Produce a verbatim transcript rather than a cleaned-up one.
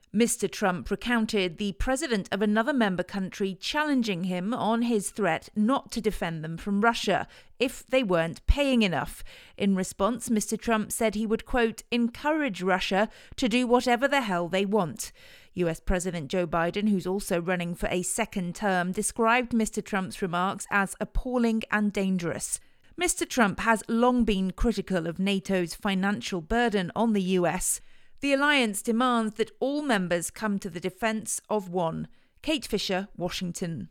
Mister Trump recounted the president of another member country challenging him on his threat not to defend them from Russia if they weren't paying enough. In response, Mister Trump said he would, quote, encourage Russia to do whatever the hell they want. U S President Joe Biden, who's also running for a second term, described Mister Trump's remarks as appalling and dangerous. Mister Trump has long been critical of NATO's financial burden on the U S. The alliance demands that all members come to the defence of one. Kate Fisher, Washington.